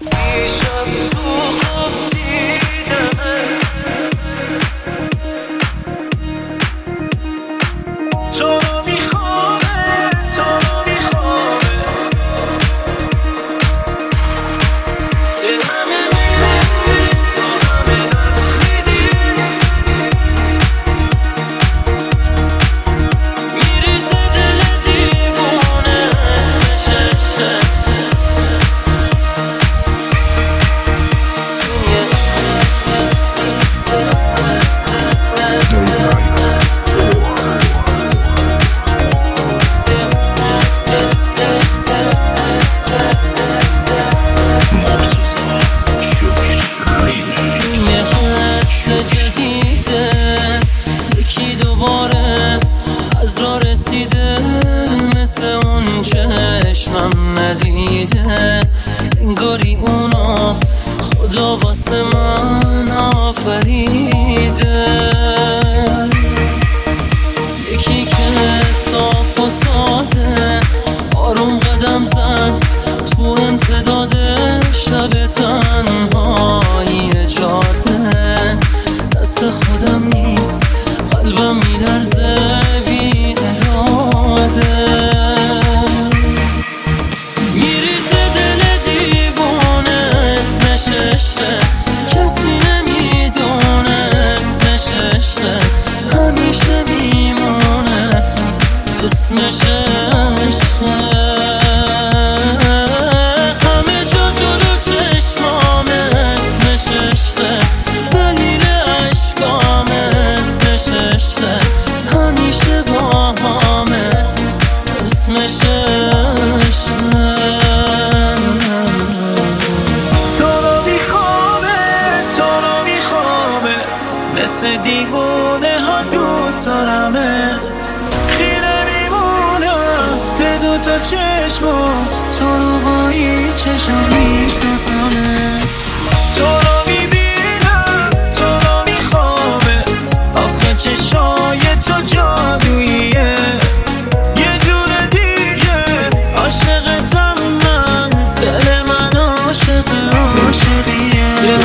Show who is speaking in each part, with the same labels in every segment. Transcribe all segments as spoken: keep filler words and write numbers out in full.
Speaker 1: انگاری اونو خدا واسه من آفریده، یکی که صاف و ساده آروم قدم زد تو امتداد شب تنهایی جاده. دست خودم نیست قلبم میلرزه بی اراده، اسمش عشقه. همه جا جلو چشمامه اسمش عشقه، دلیل عشقام اسمش عشقه، همیشه با همه اسمش عشقه.
Speaker 2: تو رو میخوامه تو رو میخوامه مثل دیوونه ها دوست دارمت، تا چشمات تو رو با این چشم میشناسمت. تو رو میبینم تو رو میخوامت، آخه چشای تو جادوییه، یه جور دیگه عاشقتم من، دل من عاشق عاشقیه.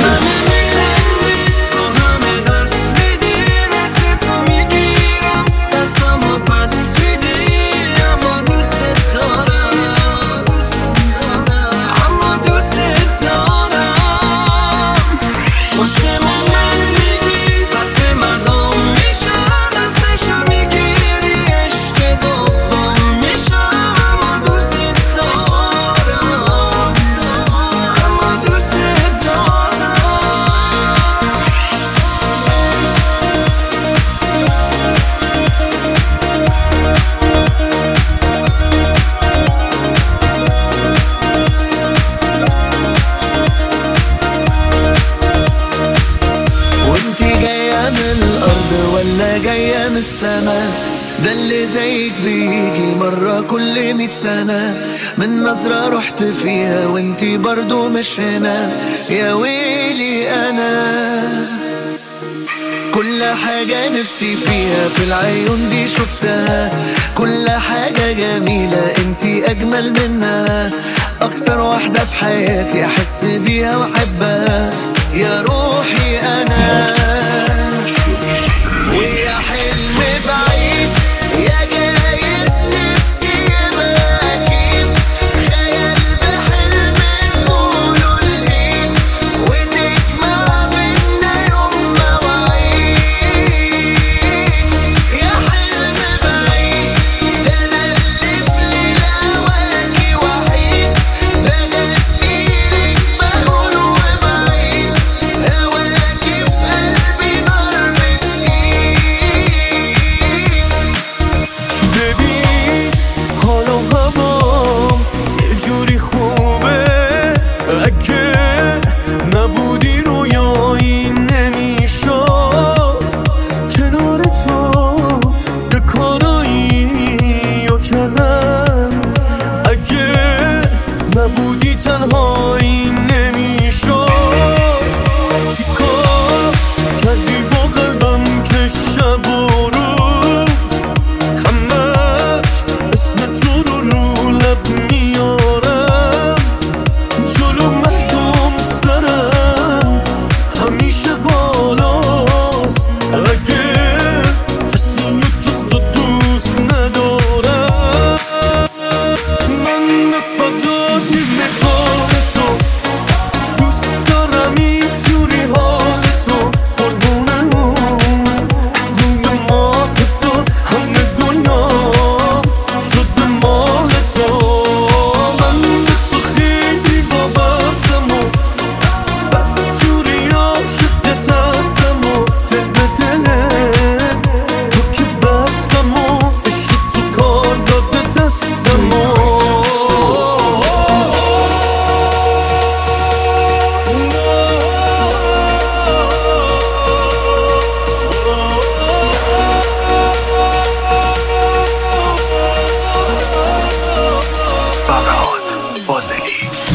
Speaker 2: ولا جاية من السما، ده اللي زيك بيجي مرة كل مية سنة، من نظرة رحت فيها وانتي برضو مش هنا، يا ويلي أنا كل حاجة نفسي فيها في العيون دي شفتها، كل حاجة جميلة انتي أجمل منها، أكتر واحدة في حياتي أحس بيها وأحبها، يا روحي أنا. ويا حلم بعيد يا جايز نفسي أماكن، خيال بحلم نقوله الإيد، وتجمع بينا يوم مواعيد. يا حلم بعيد ده أنا اللي في ليلة هواكي وحيد، بغنيلك بقول وبعيد، هواكي في قلبي نار بتقيد. حالا هوام یه جوری خوبه، اگه نبودی رویایی نمیشد، کنار تو یه کارایی رو کردم، اگه نبودی تنهایی نمیشد، چیکار کردی با قلبم که شب و روز همش اسم تو رو رو لب میارم، جلو مردم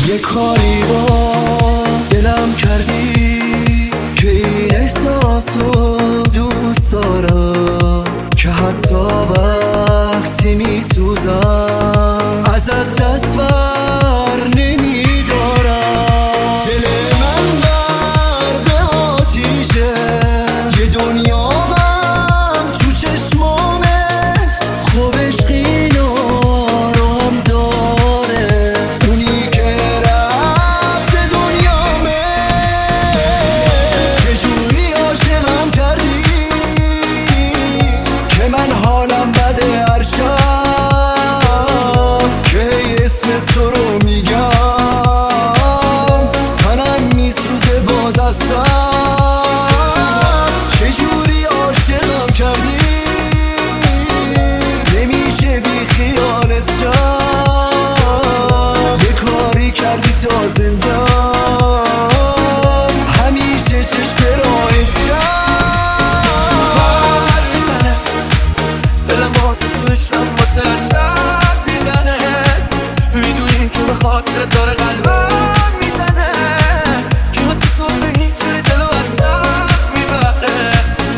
Speaker 2: یه کاری با دلم کردی که این احساسو دوست دارم، که حتی وقتی میسوزم ازت دست بر نمیدارم. دل من غرق آتیشه، یه دنیا غم تو چشمامه، خوب عشقی نارم داره، اونی که رفته دنیامه. چجوری عاشقم کردی که من حالم بده هر شب، که اسم تو رو میگم تنم میسوزه باز هستم. چجوری عاشقم کردی نمیشه بی خیالت شم، یه کاری کردی تا زندم همیشه چشم راهت شم.
Speaker 1: بر میزنه دلم واسه تو عشقم، واسه هر شب دیدنت، میدونی که به خاطر داره قلبم میزنه، که واسه تو اینجوری دلو از دم میبره.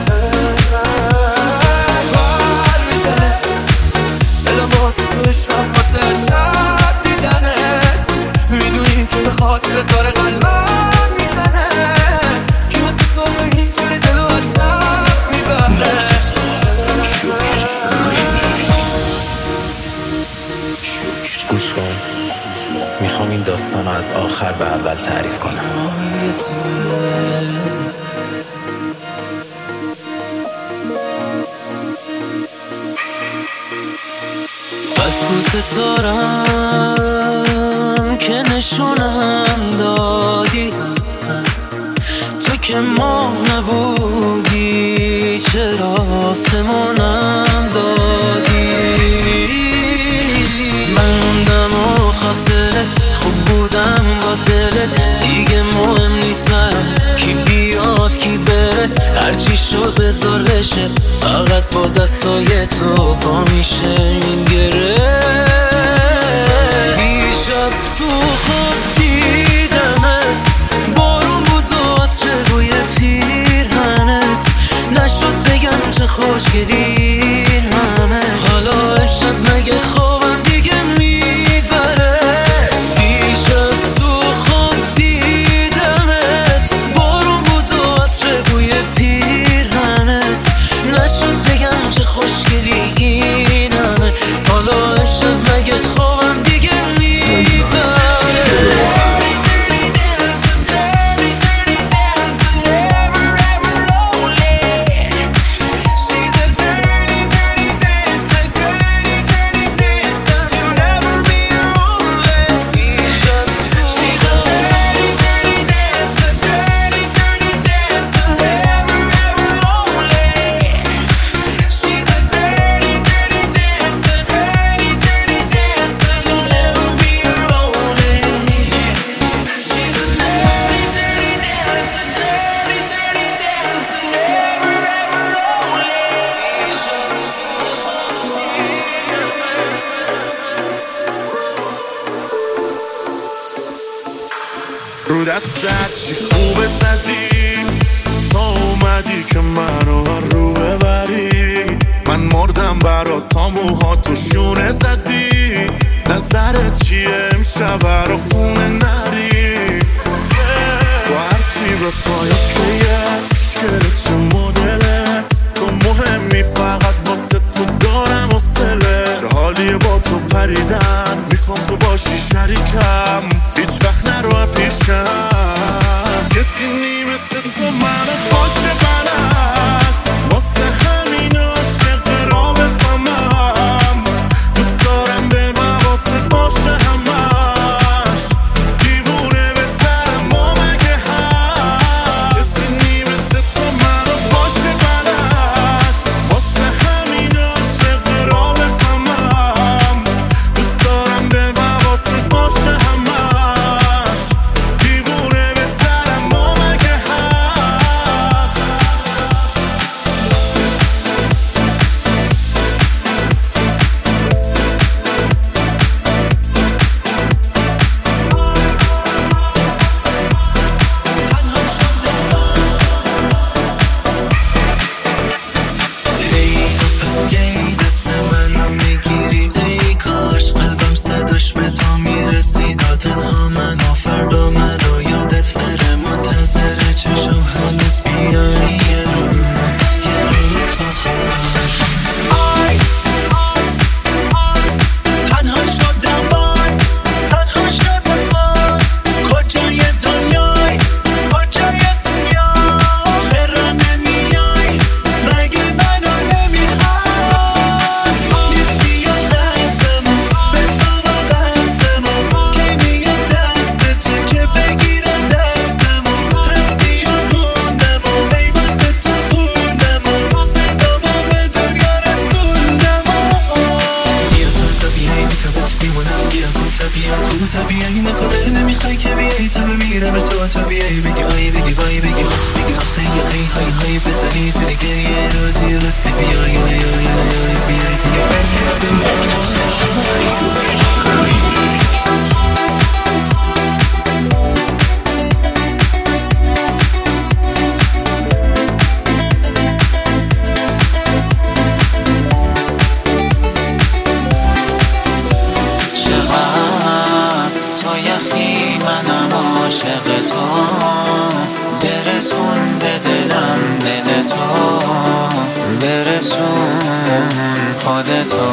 Speaker 1: بر میزنه دلم واسه تو عشقم، واسه هر شب دیدنت، میدونی که به خاطر داره قلبم میزنه، که واسه تو اینجوری دلو از دم میبره.
Speaker 3: گوش کن، میخوام این داستان رو از آخر به اول تعریف کنم.
Speaker 1: بس دوست دارم که نشونم دادی، تو که ماه نبودی چرا آسمونم دادی. من موندم و خاطره خوب بودم با دلت، دیگه مهم نیستم کی بیاد کی بره، هرچی شد بذار بشه، فقط با دستای تو وا میشه این گره. دیشب تو خواب دیدمت، بارون بود و عطر بوی پیرهنت، نشد بگم چه خوشگلی همه، حالا امشب مگه خوابم دیگه میبره. دیشب تو خواب دیدمت، بارون بود و عطر بوی پیرهنت، نشد بگم چه خوشگلی این همه، حالا امشب مگه خوابم دیگه میبره.
Speaker 4: رو دستت چی خوبه زدی تا اومدی که منو رو ببری، من مردم برات تا موهاتو شونه زدی. نظرت چیه امشب رو خونه نری، تو هرچی بخوای کیت کشکره چه مدلت، تو مهمی فقط واسه تو دارم حوصله. چه حالیه با تو پریدن، میخوام تو باشی شریکم، هیچ وقت نرو پیشم. کسی نی مثل تو منو باشه بلد، واسه همین عاشق رابطمم، دوست دارم به مواست باشه همش، دیوونه بهترم ما مگه هست. کسی نی مثل تو منو باشه بلد، واسه همین عاشق رابطمم، دوست دارم به مواست باشه همش، دیوونه بهترم ما مگه هست.
Speaker 2: تنها منو فردا منو یادت نره منتظر چشم هنوز بیایی یه روز یه روز بهار آی تنها شدم بای تنها شدم بای کجای دنیای کجای دنیای چرا نمیای مگه منو نمیخوای نیستی یا دستمون به تو وابستمون که میاد دست تو که بگیره دستمون رفتی و موندم و ای واسه تو خوندم و صدامو به دنیا رسوندم بیا تو تا بیایی بی تا بهت میمونم بیا کوتا بیا کوتا بیایی نکده نمیخوای که بیایی تا بمیرم تو تا بیایی بگی آی بگی وای بگی آخ بگی آخه یا ای های های بزنی زیر گریه روزی رسمی بیایی یا یا یا یا بیایی دیگه فهمیدم
Speaker 3: تو یخی منم عاشق تو برسون به دلم دل تو برسون خودتو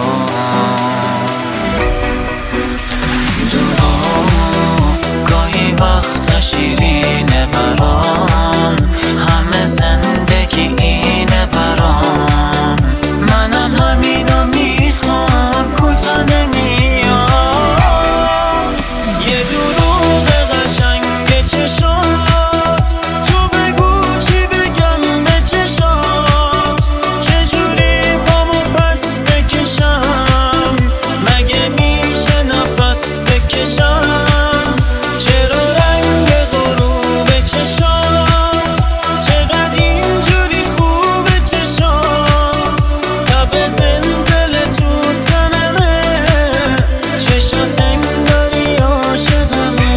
Speaker 3: دروغ گاهی وقتا شیرینه برام همه زندگی اینه برام منم همینو میخوام کوتا نمیاد یه دروغ قشنگ چشات تو بگو چی بگم به چشات چجوری پامو پس بکشم مگه میشه نفس بکشم چرا رنگ غروب چشات چقدر اینجوری خوب چشات تب زلزله تو تنمه چشات انگاری عاشقمه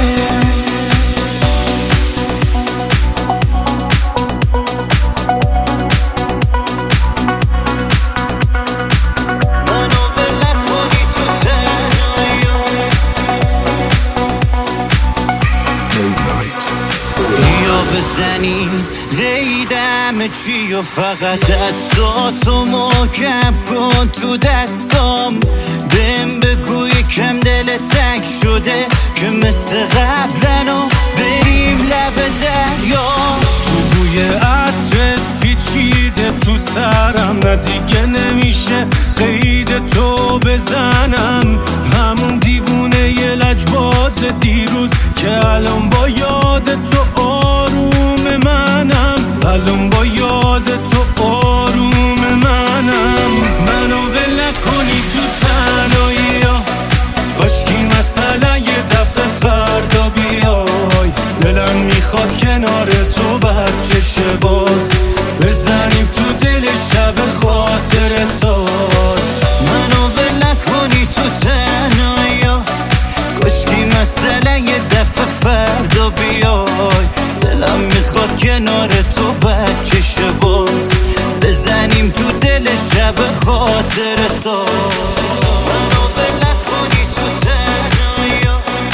Speaker 3: منو بله کنی تو تنهایی یا بزنیم قیدم چی و فقط دستاتو محکم کن تو دستام بهم بگو یکم دل تنگ شده که مثل قبلنو بریم لب دریا تو بوی عطرت پیچیده تو سرم نه دیگه نمیشه قید تو بزنم همون دیوونه یه لجباز دیروز که الان با یاد تو آروم منم الان با یاد تو آروم منم منو ول نکنی تو تنهایی کاشکی مثلا یه دفعه فردا بیای دلم میخواد کنار تو بچه باز بزنیم تو دل شب خاطر ساز منو ول نکنی تو تنهایی کاشکی مثلا یه دفعه فردا بیای دلم میخواد کنار تو بچه باز بزنیم تو دل شب خاطر ساز منو ول نکنی تو تنهایی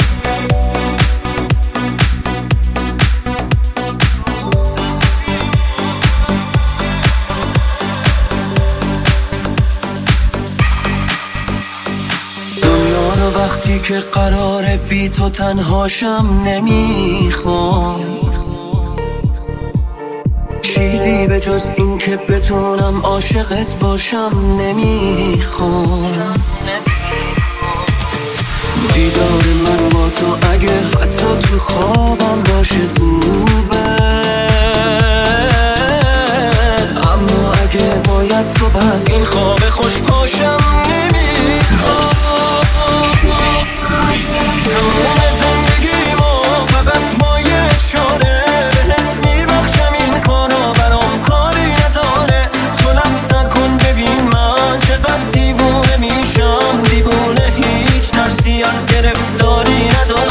Speaker 3: دنیا رو وقتی که قراره بی تو تنهاشم نمیخوام چیزی به جز این که بتونم عاشقت باشم نمیخوام دیدار من با تو اگه حتی تو خوابم باشه خوبه اما اگه باید صبح از این خواب خوش پاشم نمیخوام تموم زندگیمو فقط مایه شده بهت میبخشم این کارا برام کاری نداره تو لبتر کن ببین من چقدر دیوونه میشم دیوونه هیچ ترسی از گرفتاری نداره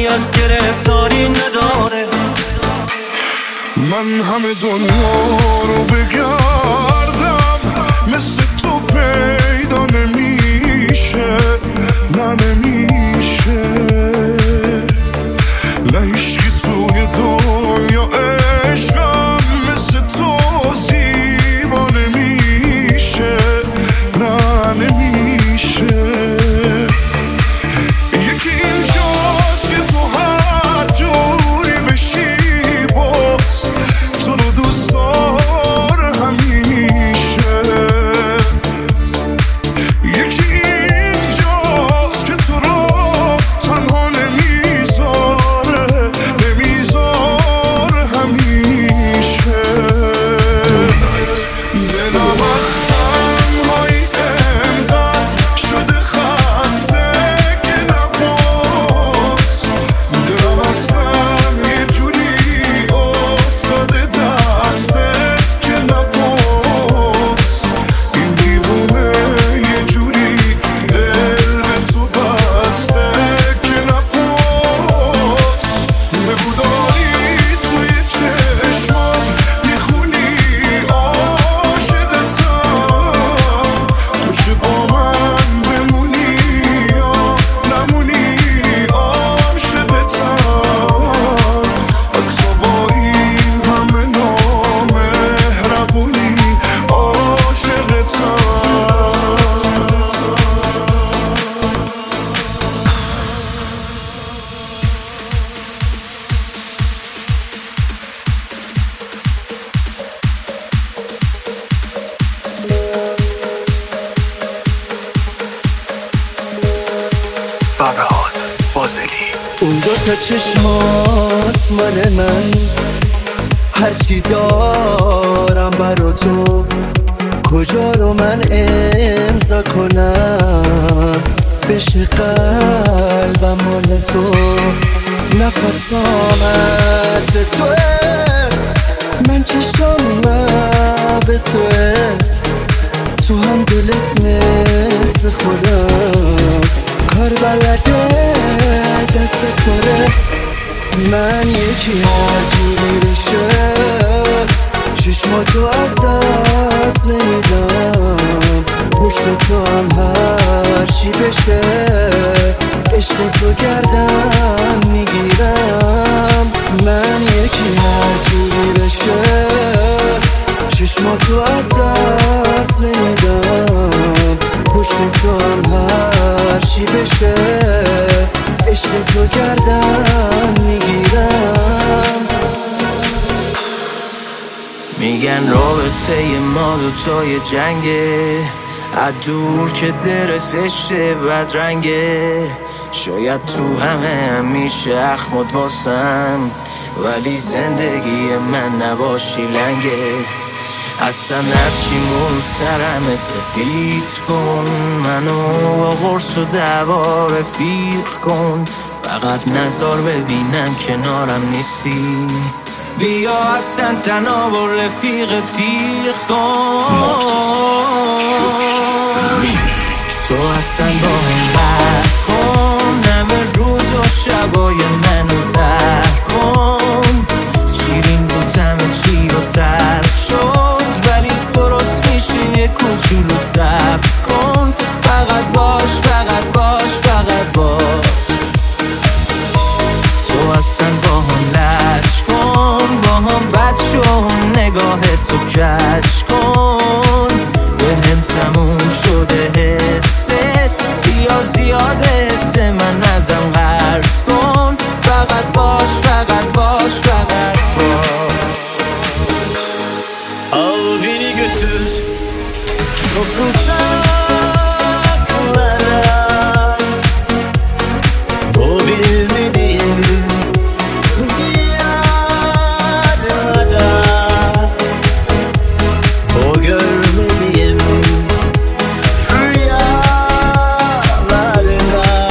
Speaker 3: از گرفتاری نداره.
Speaker 4: من همه دنیا رو بگردم مثل تو پیدا نمیشه، نه نمیشه. نه عشقی توی دنیا عشقم مثل تو زیبا نمیشه، نه نمیشه. یکی اینجاست که تو هر جوری بشی باز تو رو دوست داره همیشه. یکی اینجاست که تو رو تنها نمیذاره، نمیذاره همیشه. دلم از تنهایی انقدر شده خسته که نباز، دلم اصلا یه جوری افتاده دستت که نباز. این دیوونه یه جوری دل به تو بسته که نباز. بگو داری توی چشمات میخونی عاشقتم، تو چه با من بمونی یا نمونی عاشقتم. حتی با این همه نامهربونی عاشقتم.
Speaker 2: فرهاد فاضلی.
Speaker 1: اون دوتا چشمات مال من، هرچی دارم برا تو، کجا رو من امضا کنم بشه قلبم مال تو. نفسامت توه، من چشام به توه، تو هم دلت مثل خودم، کار بلده دست پره. من یکی هر جوری بشه چشماتو از دست نمیدم، پشت تو هم هر چی بشه عشق تو گردن میگیرم. من یکی هر جوری بشه چشماتو از دست نمیدم، پشت تو هم هر چی بشه عشق تو گردن میگیرم.
Speaker 3: میگن رابطه ما دوتای جنگه، از دور که در زشته بدرنگه. شاید تو همه همیشه اخمات واسم، ولی زندگی من نباشی لنگه. اصلا هرچیمون سرم سفید کن، منو با قرص و دعوا رفیق کن. فقط نظر ببینم کنارم نیستی، بیا اصلا تنها با رفیق تیغ کن. تو اصلا با هم بر کن، همه روز و شبای منو زر کن. شیرین بودم چی رو ترک شد، ولی درست میشه یه کوچولو صبر کن. فقط باش فقط باش فقط باش. تو اصلا با هم لش کن، با هم بد شو، نگاه تو کش کن. به هم تموم شده حست، بیا زیاد حس من ازم قرض کن. فقط باش فقط باش فقط باش.
Speaker 1: Al beni götür çok uzaklara, o bilmediğim diyarlara, o görmediğim rüyalarda.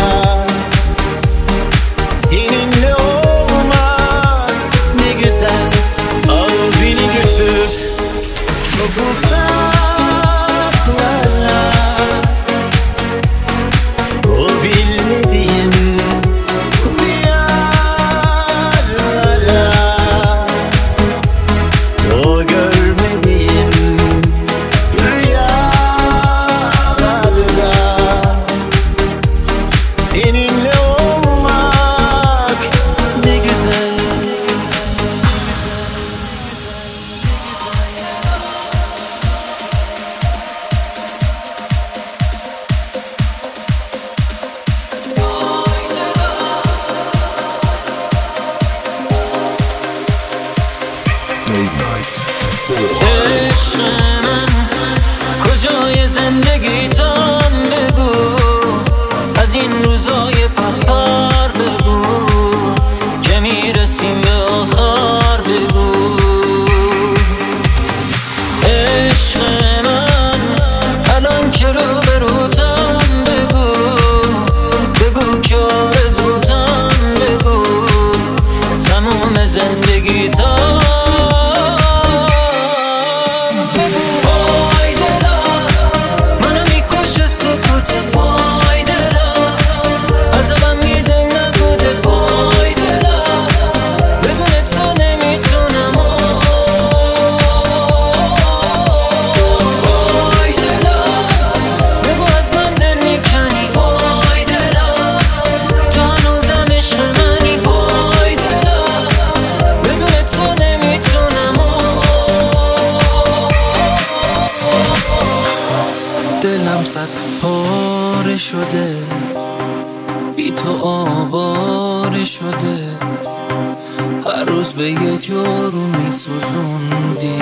Speaker 3: عشق من کجای زندگیتم بگو، از این روزای پرپر بگو که میرسیم به آخر بگو. عشق من الان که رو به روتم بگو، بگو که آرزوتم بگو تموم زندگیتم. دلم صد پاره شده، بی تو آواره شده، هر روز به یه جورو میسوزوندی.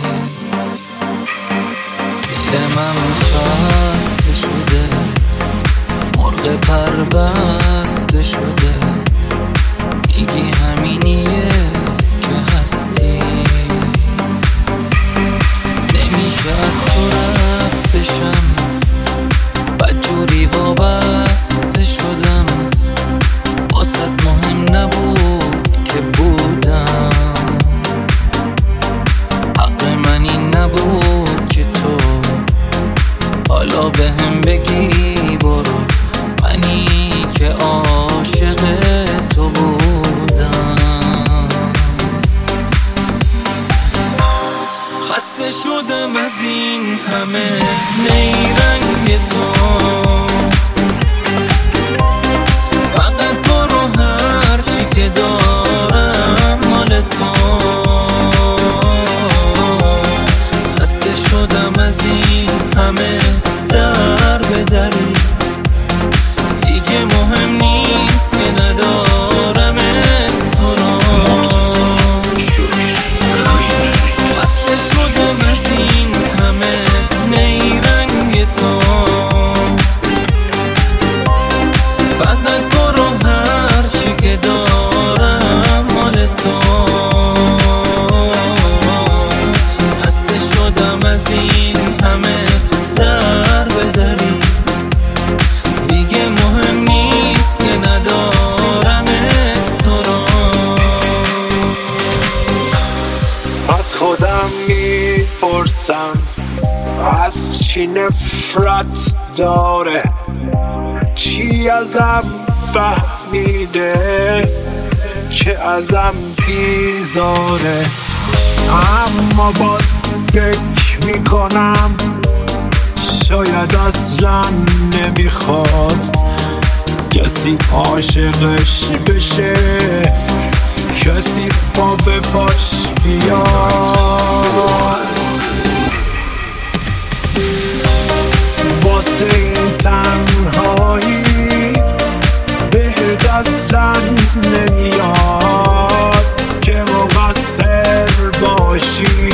Speaker 3: دلم خسته شده، مرغ پربسته شده، میگی همینیه که هستی. نمیشه از تو رد بشم، بدجوری وابسته شدم، واسط مهم نبود که بودم، حق من این نبود که تو حالا به هم بگی برو، منی که عاشق تو بودم. خسته شدم از این همه نیرنگ تو، فقط برو هرچی که دارم مال تو. خسته شدم از این همه در به دری، دیگه مهم نیست که ندارم تو رو. خسته شدم از این همه نیرنگ تو، فقط برو هرچی که دارم مال تو. خسته شدم از این همه در به دری، دیگه مهم نیست که ندارم تو رو.
Speaker 5: از خودم میپرسم از چی نفرت داره، چی ازم فهمیده که ازم بیزاره. اما باز فکر میکنم شاید اصلا نمیخواد کسی عاشقش بشه، کسی پا به پاش بیاد. واسه این تنهایی بهت اصلا نمیاد که مقصر باشی،